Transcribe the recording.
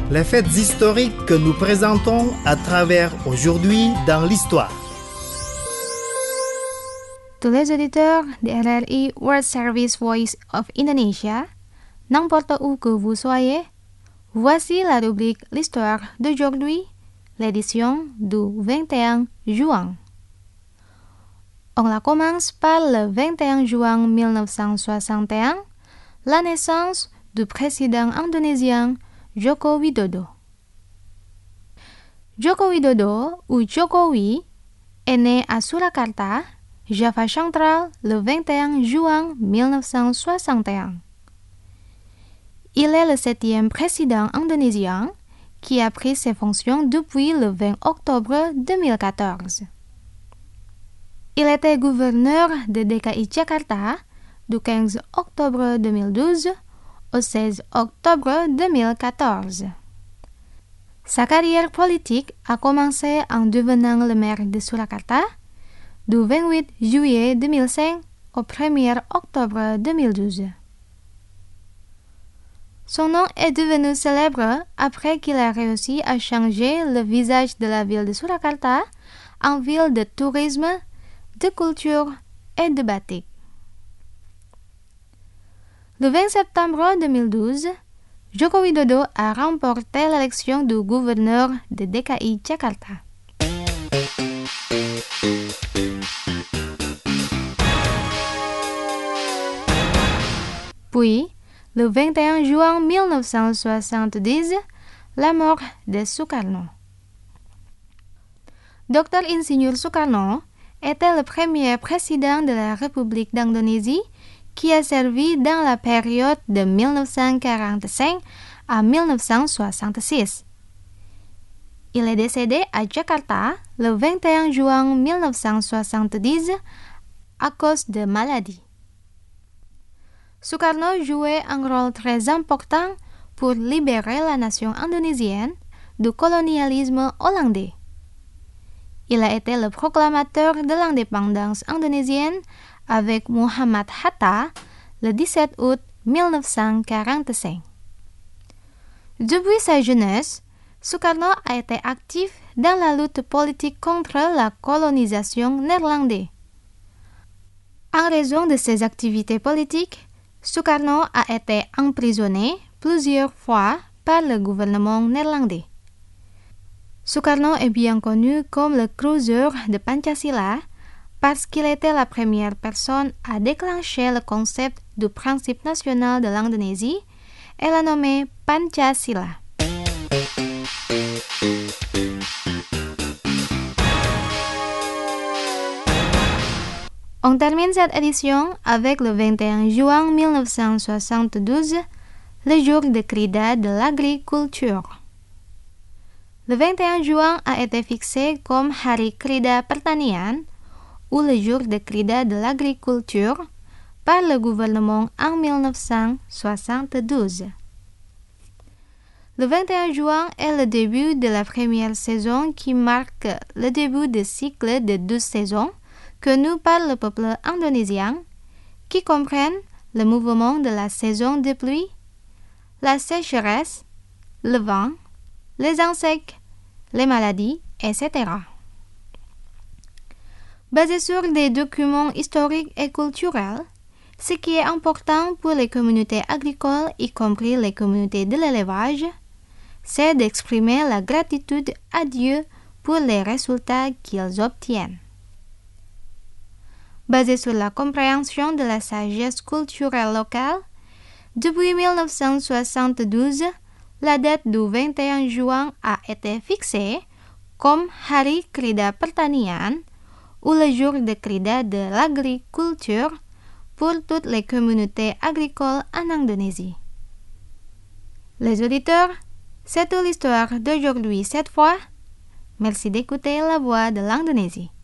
Les faits historiques que nous présentons à travers aujourd'hui dans l'histoire. Tous les auditeurs de RRI World Service Voice of Indonesia, n'importe où que vous soyez, voici la rubrique L'histoire d'aujourd'hui, l'édition du 21 juin. On la commence par le 21 juin 1961, la naissance du président indonésien Joko Widodo. Joko Widodo, ou Jokowi, est né à Surakarta, Java central, le 21 juin 1961. Il est le 7e président indonésien qui a pris ses fonctions depuis le 20 octobre 2014. Il était gouverneur de DKI Jakarta du 15 octobre 2012 au 16 octobre 2014. Sa carrière politique a commencé en devenant le maire de Surakarta du 28 juillet 2005 au 1er octobre 2012. Son nom est devenu célèbre après qu'il a réussi à changer le visage de la ville de Surakarta en ville de tourisme, de culture et de batik. Le 20 septembre 2012, Joko Widodo a remporté l'élection du gouverneur de DKI Jakarta. Puis, le 21 juin 1970, la mort de Sukarno. Dr. Insinyur Sukarno était le premier président de la République d'Indonésie qui a servi dans la période de 1945 à 1966. Il est décédé à Jakarta le 21 juin 1970 à cause de maladie. Sukarno jouait un rôle très important pour libérer la nation indonésienne du colonialisme hollandais. Il a été le proclamateur de l'indépendance indonésienne avec Muhammad Hatta le 17 août 1945. Depuis sa jeunesse, Sukarno a été actif dans la lutte politique contre la colonisation néerlandaise. En raison de ses activités politiques, Sukarno a été emprisonné plusieurs fois par le gouvernement néerlandais. Sukarno est bien connu comme le crusader de Pancasila parce qu'il était la première personne à déclencher le concept du principe national de l'Indonésie et l'a nommé Pancasila. On termine cette édition avec le 21 juin 1972, le jour de Krida de l'agriculture. Le 21 juin a été fixé comme Hari Krida Pertanian, ou le jour de Krida de l'agriculture, par le gouvernement en 1972. Le 21 juin est le début de la première saison qui marque le début du cycle de 12 saisons connu par le peuple indonésien, qui comprennent le mouvement de la saison de pluie, la sécheresse, le vent, les insectes, les maladies, etc. Basé sur des documents historiques et culturels, ce qui est important pour les communautés agricoles, y compris les communautés de l'élevage, c'est d'exprimer la gratitude à Dieu pour les résultats qu'ils obtiennent. Basé sur la compréhension de la sagesse culturelle locale, depuis 1972, la date du 21 juin a été fixée comme Hari Krida Pertanian, ou le jour de Krida de l'agriculture pour toutes les communautés agricoles en Indonésie. Les auditeurs, c'est toute l'histoire d'aujourd'hui cette fois. Merci d'écouter la voix de l'Indonésie.